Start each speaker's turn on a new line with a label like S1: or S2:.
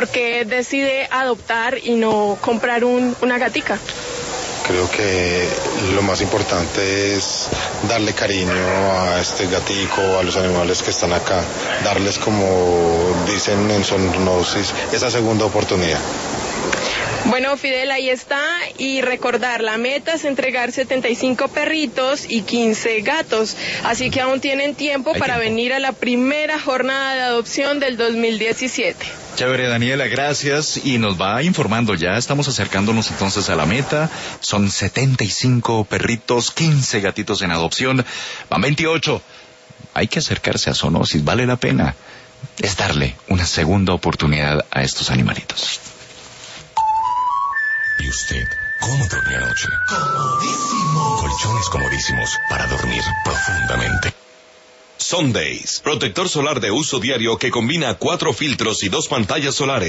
S1: ¿por qué decide adoptar y no comprar una gatica?
S2: Creo que lo más importante es darle cariño a este gatico, a los animales que están acá, darles, como dicen en Zoonosis, esa segunda oportunidad.
S1: Bueno, Fidel, ahí está, y recordar, la meta es entregar 75 perritos y 15 gatos, así que aún tienen tiempo para venir a la primera jornada de adopción del 2017.
S3: Chévere, Daniela, gracias, y nos va informando, ya estamos acercándonos entonces a la meta, son 75 perritos, 15 gatitos en adopción, van 28, hay que acercarse a Zoonosis, vale la pena, es darle una segunda oportunidad a estos animalitos.
S4: ¿Y usted cómo durmió anoche? Comodísimo. Colchones comodísimos para dormir profundamente.
S5: Sundays, protector solar de uso diario que combina 4 filtros y 2 pantallas solares.